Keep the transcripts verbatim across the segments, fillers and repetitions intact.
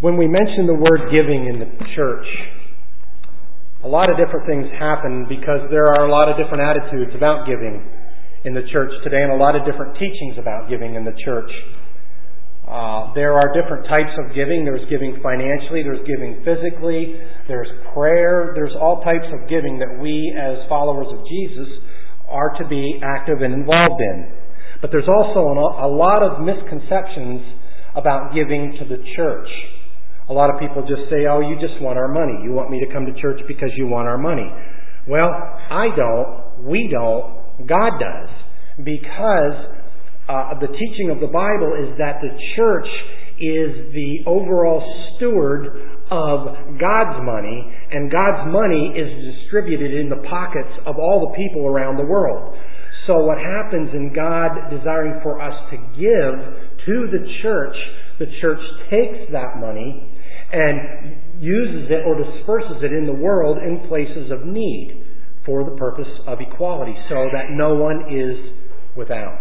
When we mention the word giving in the church, a lot of different things happen because there are a lot of different attitudes about giving in the church today and a lot of different teachings about giving in the church. Uh, there are different types of giving. There's giving financially, there's giving physically, there's prayer, there's all types of giving that we as followers of Jesus are to be active and involved in. But there's also a lot of misconceptions about giving to the church. A lot of people just say, oh, you just want our money. You want me to come to church because you want our money. Well, I don't. We don't. God does. Because uh, the teaching of the Bible is that the church is the overall steward of God's money, and God's money is distributed in the pockets of all the people around the world. So what happens in God desiring for us to give to the church, the church takes that money and uses it or disperses it in the world in places of need for the purpose of equality, so that no one is without.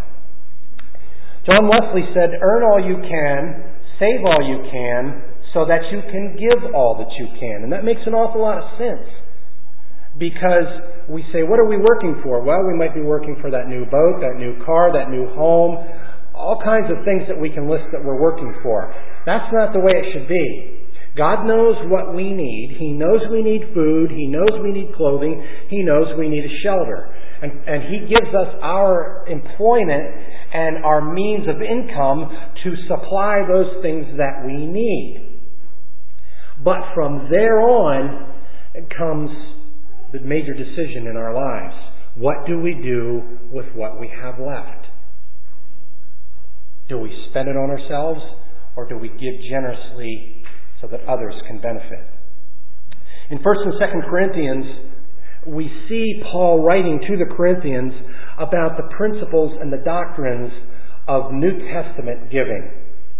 John Wesley said, earn all you can, save all you can, so that you can give all that you can. And that makes an awful lot of sense. Because we say, what are we working for? Well, we might be working for that new boat, that new car, that new home, all kinds of things that we can list that we're working for. That's not the way it should be. God knows what we need. He knows we need food. He knows we need clothing. He knows we need a shelter. And, and He gives us our employment and our means of income to supply those things that we need. But from there on comes the major decision in our lives. What do we do with what we have left? Do we spend it on ourselves, or do we give generously so that others can benefit? In First and Second Corinthians, we see Paul writing to the Corinthians about the principles and the doctrines of New Testament giving.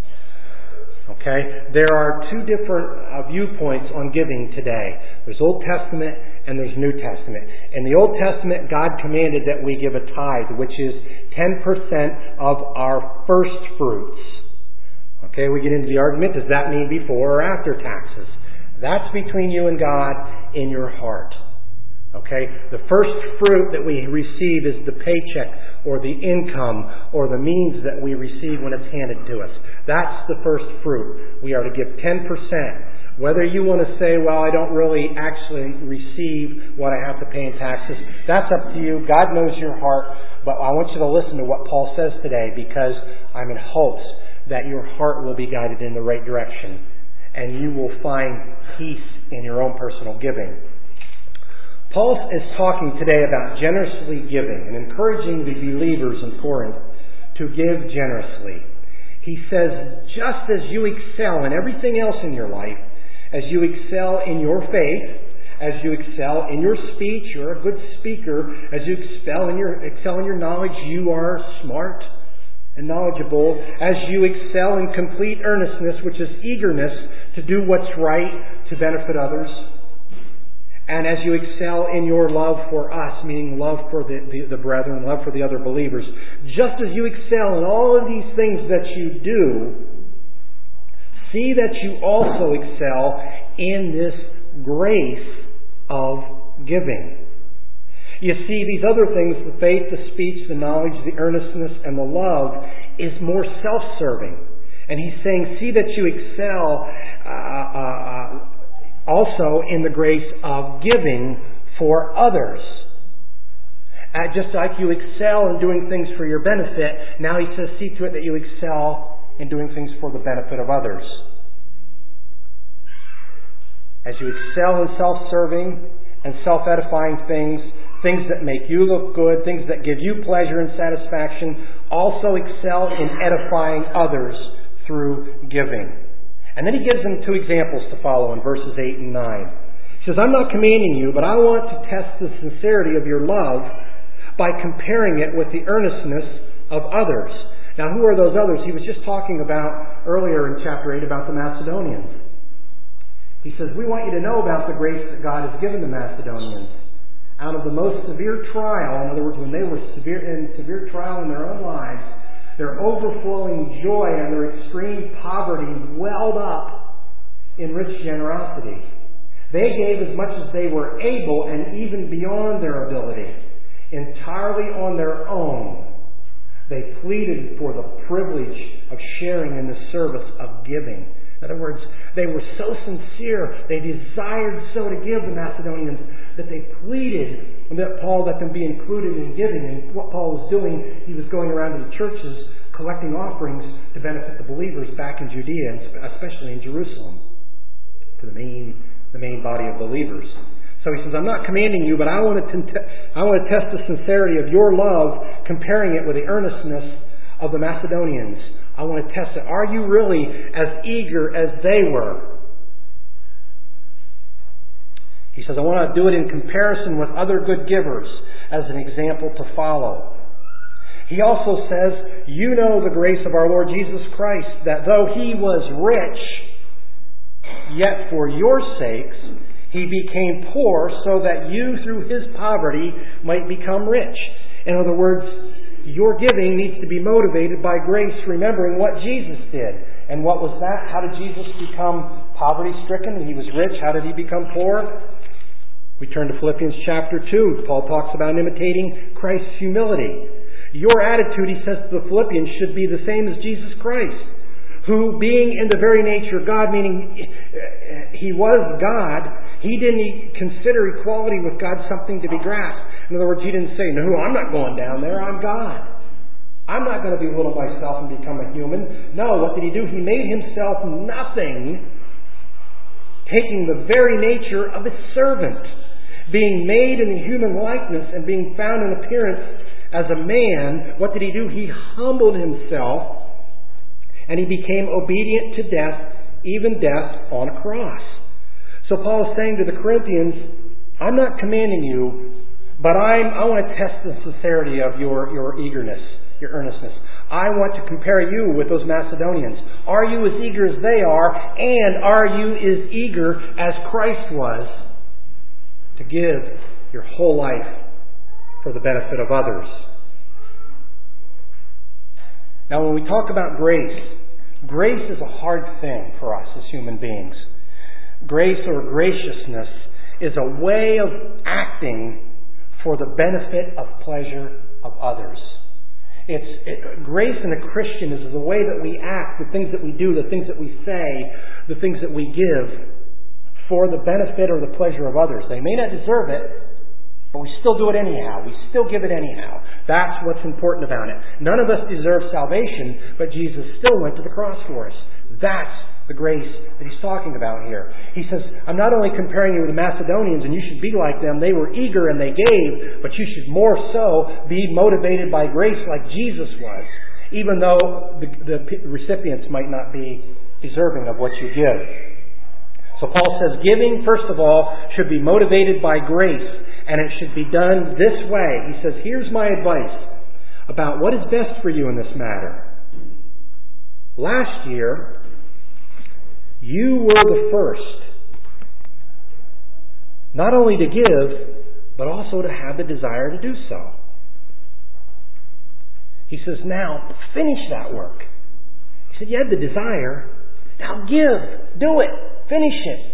Okay? There are two different uh, viewpoints on giving today. There's Old Testament and there's New Testament. In the Old Testament, God commanded that we give a tithe, which is ten percent of our first fruits. Okay, we get into the argument, does that mean before or after taxes? That's between you and God in your heart. Okay, the first fruit that we receive is the paycheck or the income or the means that we receive when it's handed to us. That's the first fruit. We are to give ten percent. Whether you want to say, well, I don't really actually receive what I have to pay in taxes, that's up to you. God knows your heart. But I want you to listen to what Paul says today, because I'm in hopes that your heart will be guided in the right direction and you will find peace in your own personal giving. Paul is talking today about generously giving and encouraging the believers in Corinth to give generously. He says, just as you excel in everything else in your life, as you excel in your faith, as you excel in your speech, you're a good speaker, as you excel in your, excel in your knowledge, you are smart and knowledgeable, as you excel in complete earnestness, which is eagerness to do what's right to benefit others, and as you excel in your love for us, meaning love for the, the, the brethren, love for the other believers, just as you excel in all of these things that you do, see that you also excel in this grace of giving. You see, these other things, the faith, the speech, the knowledge, the earnestness, and the love, is more self-serving. And he's saying, see that you excel uh, uh, also in the grace of giving for others. Uh, just like you excel in doing things for your benefit, now he says, see to it that you excel in doing things for the benefit of others. As you excel in self-serving and self-edifying things, things that make you look good, things that give you pleasure and satisfaction, also excel in edifying others through giving. And then he gives them two examples to follow in verses eight and nine. He says, I'm not commanding you, but I want to test the sincerity of your love by comparing it with the earnestness of others. Now, who are those others? He was just talking about, earlier in chapter eight, about the Macedonians. He says, we want you to know about the grace that God has given the Macedonians. Out of the most severe trial, in other words, when they were severe in severe trial in their own lives, their overflowing joy and their extreme poverty welled up in rich generosity. They gave as much as they were able and even beyond their ability, entirely on their own. They pleaded for the privilege of sharing in the service of giving. In other words, they were so sincere, they desired so to give, the Macedonians, that they pleaded that Paul let them be included in giving. And what Paul was doing, he was going around to the churches collecting offerings to benefit the believers back in Judea, and especially in Jerusalem, for the main, the main body of believers. So he says, I'm not commanding you, but I want to t- I want to test the sincerity of your love, comparing it with the earnestness of the Macedonians. I want to test it. Are you really as eager as they were? He says, I want to do it in comparison with other good givers as an example to follow. He also says, you know the grace of our Lord Jesus Christ, that though He was rich, yet for your sakes He became poor, so that you through His poverty might become rich. In other words, your giving needs to be motivated by grace, remembering what Jesus did. And what was that? How did Jesus become poverty-stricken when He was rich? How did He become poor? We turn to Philippians chapter two. Paul talks about imitating Christ's humility. Your attitude, he says to the Philippians, should be the same as Jesus Christ, who, being in the very nature of God, meaning He was God, He didn't consider equality with God something to be grasped. In other words, He didn't say, no, I'm not going down there, I'm God. I'm not going to belittle myself and become a human. No, what did He do? He made Himself nothing, taking the very nature of a servant, being made in the human likeness and being found in appearance as a man. What did He do? He humbled Himself, and He became obedient to death, even death on a cross. So Paul is saying to the Corinthians, I'm not commanding you, but I'm, I want to test the sincerity of your, your eagerness, your earnestness. I want to compare you with those Macedonians. Are you as eager as they are? And are you as eager as Christ was to give your whole life for the benefit of others? Now, when we talk about grace, grace is a hard thing for us as human beings. Grace or graciousness is a way of acting for the benefit of pleasure of others. It's it, grace in a Christian is the way that we act, the things that we do, the things that we say, the things that we give for the benefit or the pleasure of others. They may not deserve it, but we still do it anyhow. We still give it anyhow. That's what's important about it. None of us deserve salvation, but Jesus still went to the cross for us. That's the grace that He's talking about here. He says, I'm not only comparing you with the Macedonians, and you should be like them. They were eager and they gave, but you should more so be motivated by grace like Jesus was, even though the, the recipients might not be deserving of what you give. So Paul says, giving, first of all, should be motivated by grace, and it should be done this way. He says, here's my advice about what is best for you in this matter. Last year, you were the first, not only to give, but also to have the desire to do so. He says, now, finish that work. He said, you had the desire. Now give. Do it. Finish it.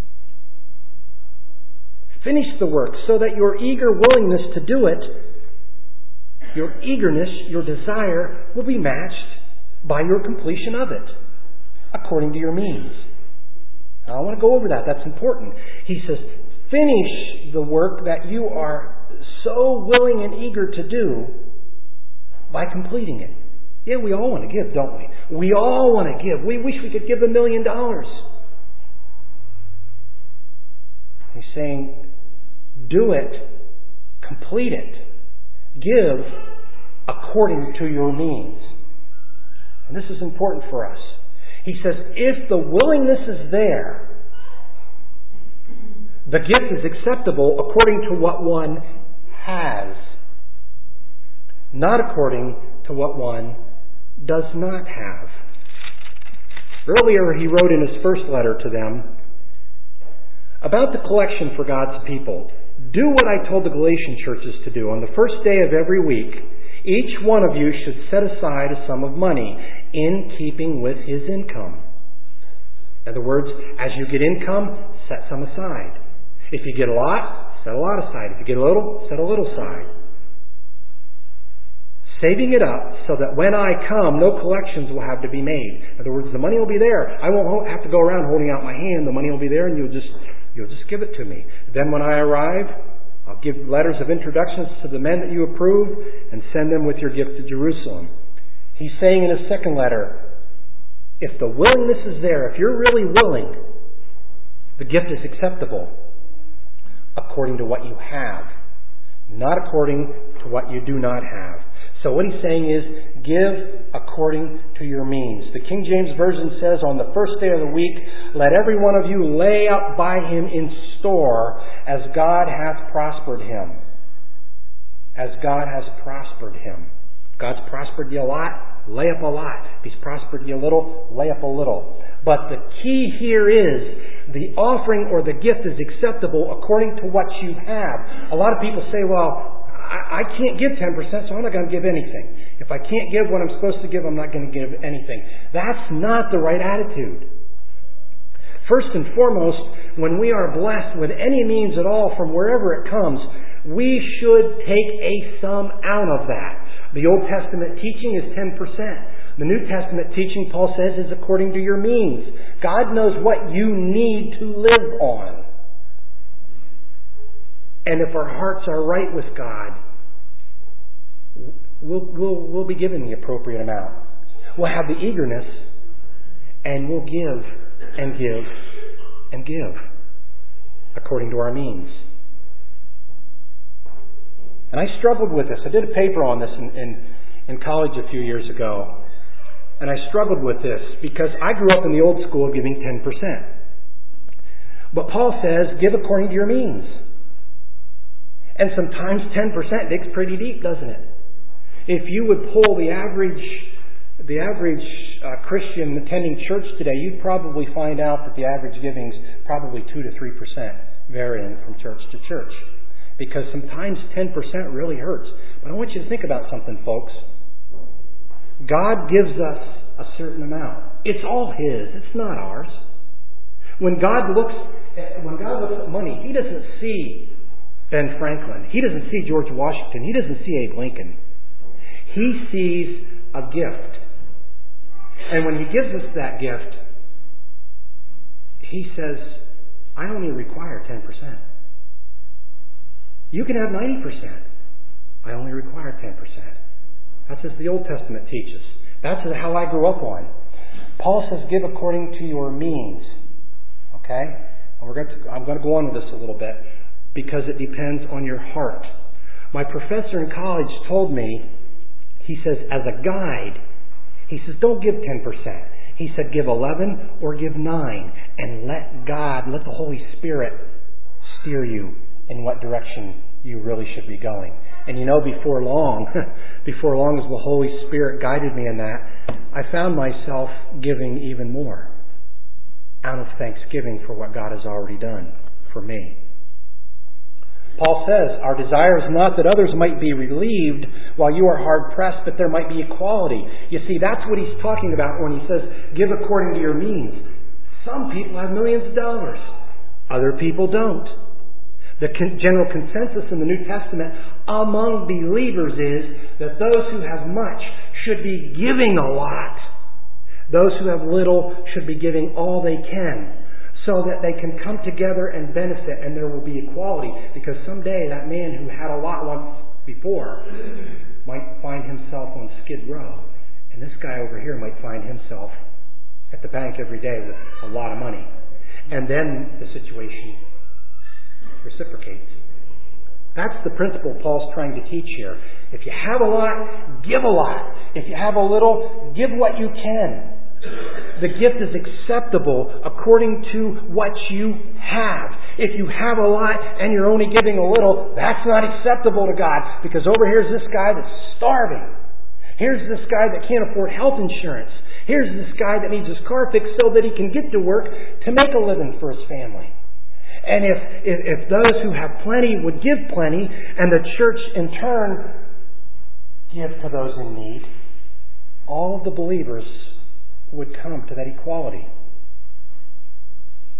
Finish the work so that your eager willingness to do it, your eagerness, your desire, will be matched by your completion of it, according to your means. Now, I want to go over that. That's important. He says, finish the work that you are so willing and eager to do by completing it. Yeah, we all want to give, don't we? We all want to give. We wish we could give a million dollars. He's saying, do it, complete it, give according to your means. And this is important for us. He says, if the willingness is there, the gift is acceptable according to what one has, not according to what one does not have. Earlier he wrote in his first letter to them about the collection for God's people. Do what I told the Galatian churches to do. On the first day of every week, each one of you should set aside a sum of money in keeping with his income. In other words, as you get income, set some aside. If you get a lot, set a lot aside. If you get a little, set a little aside. Saving it up so that when I come, no collections will have to be made. In other words, the money will be there. I won't have to go around holding out my hand. The money will be there, and you'll just you'll just give it to me. Then when I arrive, I'll give letters of introductions to the men that you approve and send them with your gift to Jerusalem. He's saying in his second letter, if the willingness is there, if you're really willing, the gift is acceptable according to what you have, not according to what you do not have. So what he's saying is, give according to your means. The King James Version says, on the first day of the week, let every one of you lay up by him in store, as God hath prospered him. As God has prospered him. God's prospered you a lot, lay up a lot. If he's prospered you a little, lay up a little. But the key here is, the offering or the gift is acceptable according to what you have. A lot of people say, well, I can't give ten percent, so I'm not going to give anything. If I can't give what I'm supposed to give, I'm not going to give anything. That's not the right attitude. First and foremost, when we are blessed with any means at all from wherever it comes, we should take a sum out of that. The Old Testament teaching is ten percent. The New Testament teaching, Paul says, is according to your means. God knows what you need to live on. And if our hearts are right with God, we'll, we'll, we'll be given the appropriate amount. We'll have the eagerness, and we'll give and give and give according to our means. And I struggled with this. I did a paper on this in, in, in college a few years ago. And I struggled with this because I grew up in the old school of giving ten percent. But Paul says, give according to your means. And sometimes ten percent digs pretty deep, doesn't it? If you would poll the average the average uh, Christian attending church today, you'd probably find out that the average giving's probably two to three percent, varying from church to church. Because sometimes ten percent really hurts. But I want you to think about something, folks. God gives us a certain amount. It's all His. It's not ours. When God looks at, when God looks at money, He doesn't see Ben Franklin. He doesn't see George Washington. He doesn't see Abe Lincoln. He sees a gift. And when He gives us that gift, He says, I only require ten percent. You can have ninety percent. I only require ten percent. That's as the Old Testament teaches. That's how I grew up on. Paul says, give according to your means. Okay? And we're going to, I'm going to go on with this a little bit because it depends on your heart. My professor in college told me, he says, as a guide, he says, don't give ten percent. He said, give eleven or give nine and let God, let the Holy Spirit steer you in what direction you really should be going. And you know, before long, before long as the Holy Spirit guided me in that, I found myself giving even more out of thanksgiving for what God has already done for me. Paul says, our desire is not that others might be relieved while you are hard pressed, but there might be equality. You see, that's what he's talking about when he says, give according to your means. Some people have millions of dollars. Other people don't. The general consensus in the New Testament among believers is that those who have much should be giving a lot. Those who have little should be giving all they can so that they can come together and benefit and there will be equality. Because someday that man who had a lot once before might find himself on Skid Row. And this guy over here might find himself at the bank every day with a lot of money. And then the situation reciprocates. That's the principle Paul's trying to teach here. If you have a lot, give a lot. If you have a little, give what you can. The gift is acceptable according to what you have. If you have a lot and you're only giving a little, that's not acceptable to God. Because over here's this guy that's starving. Here's this guy that can't afford health insurance. Here's this guy that needs his car fixed so that he can get to work to make a living for his family. And if, if, if those who have plenty would give plenty, and the church in turn give to those in need, all of the believers would come to that equality.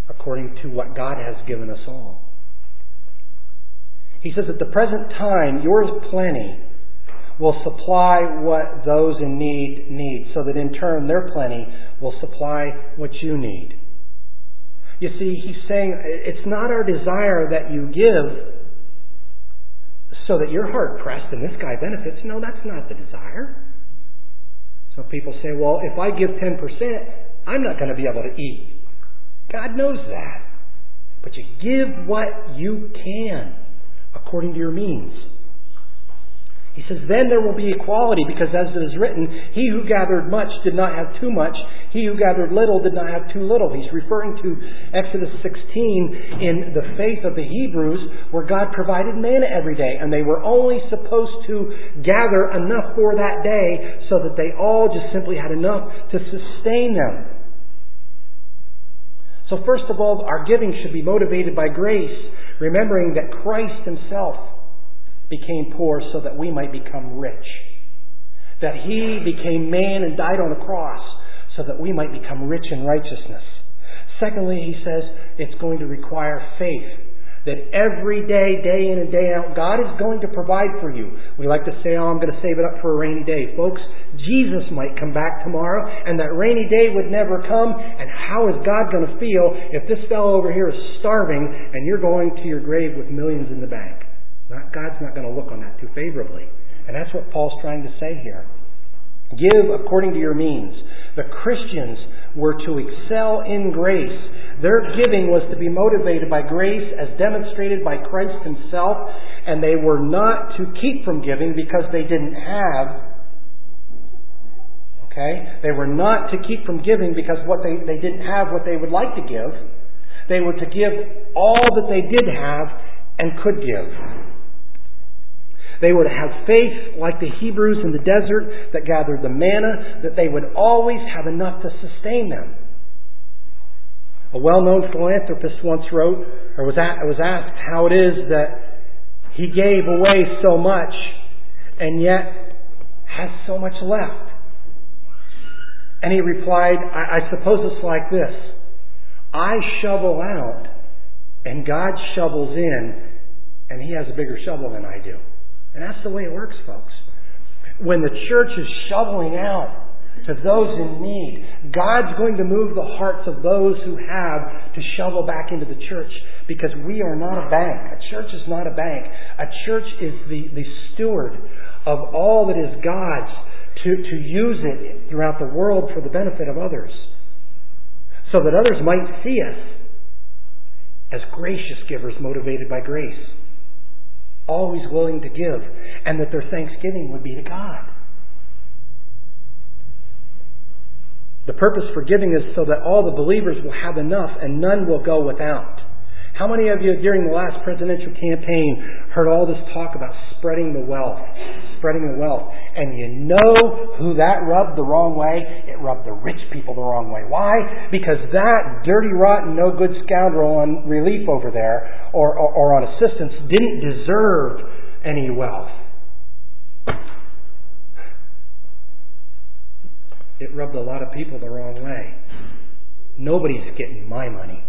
according to what God has given us all. He says, at the present time, yours plenty will supply what those in need need, so that in turn their plenty will supply what you need. You see, he's saying it's not our desire that you give so that you're hard-pressed and this guy benefits. No, that's not the desire. Some people say, well, if I give ten percent, I'm not going to be able to eat. God knows that. But you give what you can according to your means. He says, then there will be equality, because as it is written, he who gathered much did not have too much. He who gathered little did not have too little. He's referring to Exodus sixteen in the faith of the Hebrews, where God provided manna every day, and they were only supposed to gather enough for that day so that they all just simply had enough to sustain them. So first of all, our giving should be motivated by grace, remembering that Christ himself became poor so that we might become rich. That he became man and died on the cross so that we might become rich in righteousness. Secondly, he says it's going to require faith. That every day, day in and day out, God is going to provide for you. We like to say, oh, I'm going to save it up for a rainy day. Folks, Jesus might come back tomorrow and that rainy day would never come. And how is God going to feel if this fellow over here is starving and you're going to your grave with millions in the bank? Not, God's not going to look on that too favorably. And that's what Paul's trying to say here. Give according to your means. The Christians were to excel in grace. Their giving was to be motivated by grace as demonstrated by Christ himself. And they were not to keep from giving because they didn't have. Okay? They were not to keep from giving because what they, they didn't have what they would like to give. They were to give all that they did have and could give. They were to have faith like the Hebrews in the desert that gathered the manna, that they would always have enough to sustain them. A well-known philanthropist once wrote, or was, at, was asked how it is that he gave away so much and yet has so much left. And he replied, I, I suppose it's like this. I shovel out and God shovels in, and he has a bigger shovel than I do. And that's the way it works, folks. When the church is shoveling out to those in need, God's going to move the hearts of those who have to shovel back into the church, because we are not a bank. A church is not a bank. A church is the, the steward of all that is God's to, to use it throughout the world for the benefit of others, so that others might see us as gracious givers motivated by grace, always willing to give, and that their thanksgiving would be to God. The purpose for giving is so that all the believers will have enough and none will go without. How many of you during the last presidential campaign heard all this talk about spreading the wealth? Spreading the wealth. And you know who that rubbed the wrong way? It rubbed the rich people the wrong way. Why? Because that dirty, rotten, no good scoundrel on relief over there, or, or, or on assistance, didn't deserve any wealth. It rubbed a lot of people the wrong way. Nobody's getting my money.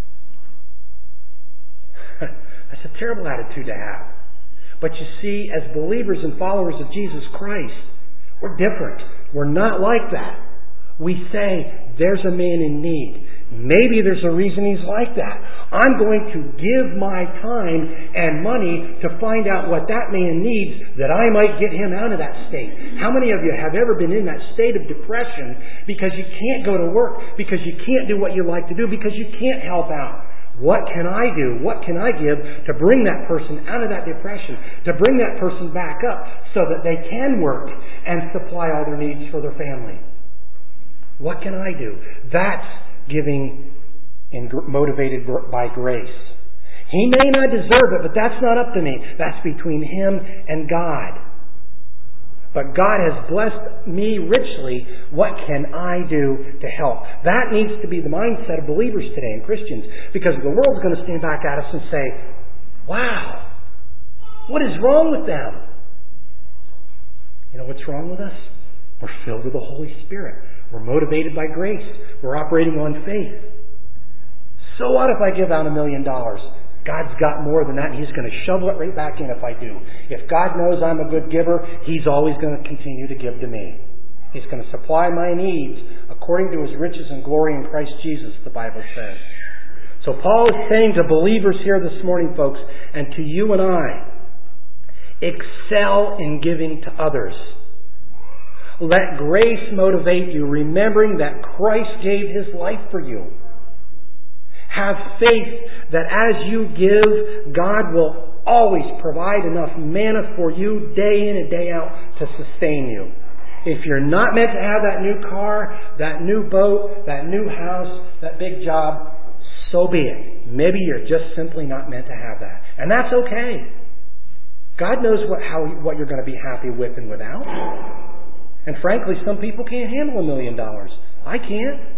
That's a terrible attitude to have. But you see, as believers and followers of Jesus Christ, we're different. We're not like that. We say, there's a man in need. Maybe there's a reason he's like that. I'm going to give my time and money to find out what that man needs, that I might get him out of that state. How many of you have ever been in that state of depression because you can't go to work, because you can't do what you like to do, because you can't help out? What can I do? What can I give to bring that person out of that depression, to bring that person back up so that they can work and supply all their needs for their family? What can I do? That's giving in, motivated by grace. He may not deserve it, but that's not up to me. That's between him and God. But God has blessed me richly. What can I do to help? That needs to be the mindset of believers today and Christians, because the world's going to stand back at us and say, wow, what is wrong with them? You know what's wrong with us? We're filled with the Holy Spirit. We're motivated by grace. We're operating on faith. So what if I give out a million dollars? God's got more than that, and He's going to shovel it right back in if I do. If God knows I'm a good giver, He's always going to continue to give to me. He's going to supply my needs according to His riches and glory in Christ Jesus, the Bible says. So Paul is saying to believers here this morning, folks, and to you and I, excel in giving to others. Let grace motivate you, remembering that Christ gave His life for you. Have faith that as you give, God will always provide enough manna for you day in and day out to sustain you. If you're not meant to have that new car, that new boat, that new house, that big job, so be it. Maybe you're just simply not meant to have that. And that's okay. God knows what, how, what you're going to be happy with and without. And frankly, some people can't handle a million dollars. I can't.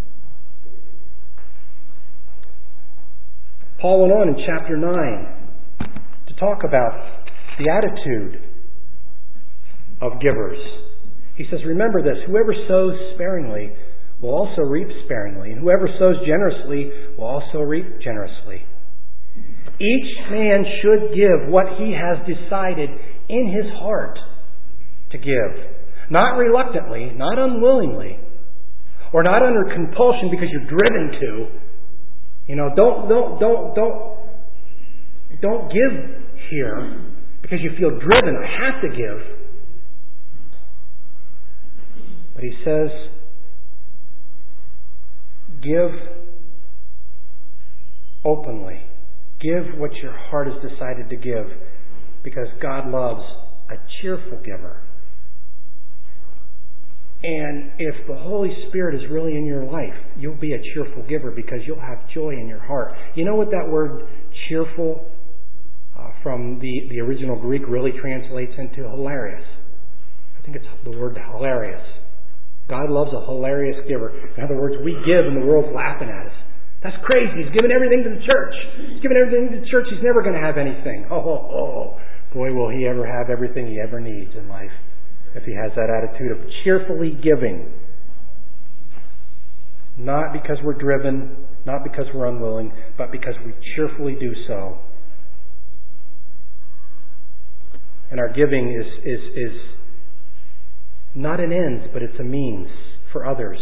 Paul went on in chapter nine to talk about the attitude of givers. He says, remember this, whoever sows sparingly will also reap sparingly, and whoever sows generously will also reap generously. Each man should give what he has decided in his heart to give. Not reluctantly, not unwillingly, or not under compulsion because you're driven to. You know, don't don't don't don't don't give here because you feel driven. I have to give. But he says, give openly. Give what your heart has decided to give, because God loves a cheerful giver. And if the Holy Spirit is really in your life, you'll be a cheerful giver because you'll have joy in your heart. You know what that word cheerful uh, from the, the original Greek really translates into? Hilarious. I think it's the word hilarious. God loves a hilarious giver. In other words, we give and the world's laughing at us. That's crazy. He's giving everything to the church. He's giving everything to the church. He's never going to have anything. Oh, oh, oh. Boy, will he ever have everything he ever needs in life if he has that attitude of cheerfully giving. Not because we're driven, not because we're unwilling, but because we cheerfully do so. And our giving is, is, is not an end, but it's a means for others.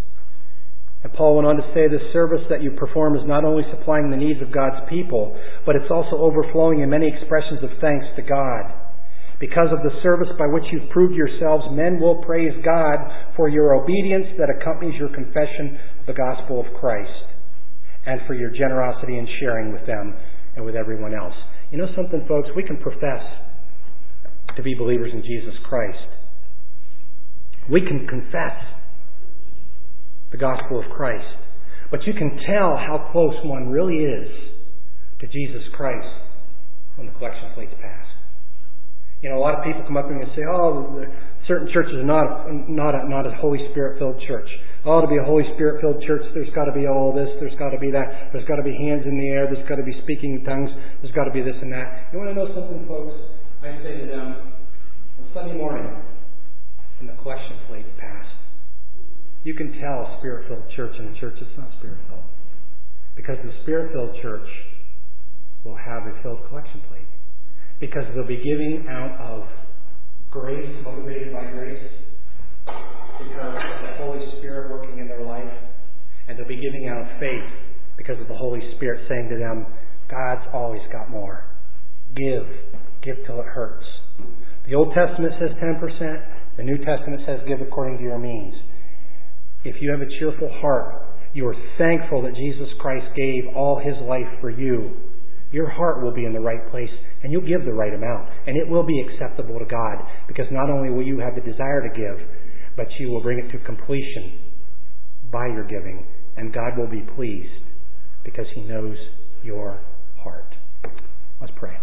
And Paul went on to say, the service that you perform is not only supplying the needs of God's people, but it's also overflowing in many expressions of thanks to God. Because of the service by which you've proved yourselves, men will praise God for your obedience that accompanies your confession of the gospel of Christ, and for your generosity in sharing with them and with everyone else. You know something, folks? We can profess to be believers in Jesus Christ. We can confess the gospel of Christ. But you can tell how close one really is to Jesus Christ when the collection plate's passed. You know, a lot of people come up to me and say, oh, certain churches are not, not, a, not a Holy Spirit-filled church. Oh, to be a Holy Spirit-filled church, there's got to be all this, there's got to be that, there's got to be hands in the air, there's got to be speaking in tongues, there's got to be this and that. You want to know something, folks? I say to them, on Sunday morning, when the collection plate's passed, you can tell a Spirit-filled church and a church that's not Spirit-filled. Because the Spirit-filled church will have a filled collection plate. Because they'll be giving out of grace, motivated by grace, because of the Holy Spirit working in their life. And they'll be giving out of faith because of the Holy Spirit saying to them, God's always got more. Give. Give till it hurts. The Old Testament says ten percent. The New Testament says give according to your means. If you have a cheerful heart, you are thankful that Jesus Christ gave all His life for you. Your heart will be in the right place, and you'll give the right amount. And it will be acceptable to God, because not only will you have the desire to give, but you will bring it to completion by your giving. And God will be pleased, because He knows your heart. Let's pray.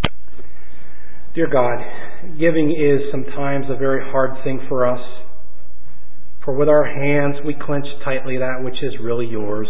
Dear God, giving is sometimes a very hard thing for us. For with our hands we clench tightly that which is really yours.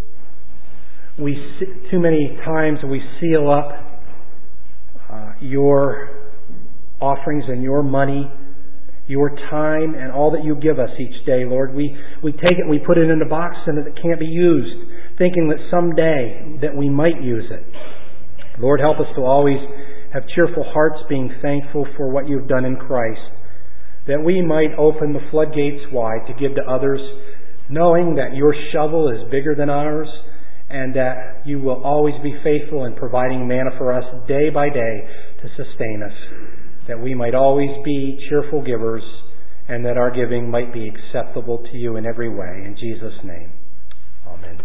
We too many times we seal up uh, your offerings and your money your time and all that you give us each day, Lord. We, we take it and we put it in a box and it can't be used, thinking that someday that we might use it. Lord, help us to always have cheerful hearts, being thankful for what you've done in Christ, that we might open the floodgates wide to give to others, knowing that your shovel is bigger than ours and that you will always be faithful in providing manna for us day by day to sustain us, that we might always be cheerful givers and that our giving might be acceptable to you in every way. In Jesus' name, amen.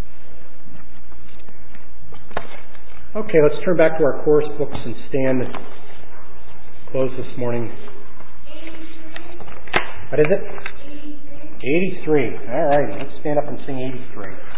Okay, let's turn back to our course books and stand and close this morning. What is it? eighty-three. All right, let's stand up and sing eighty-three.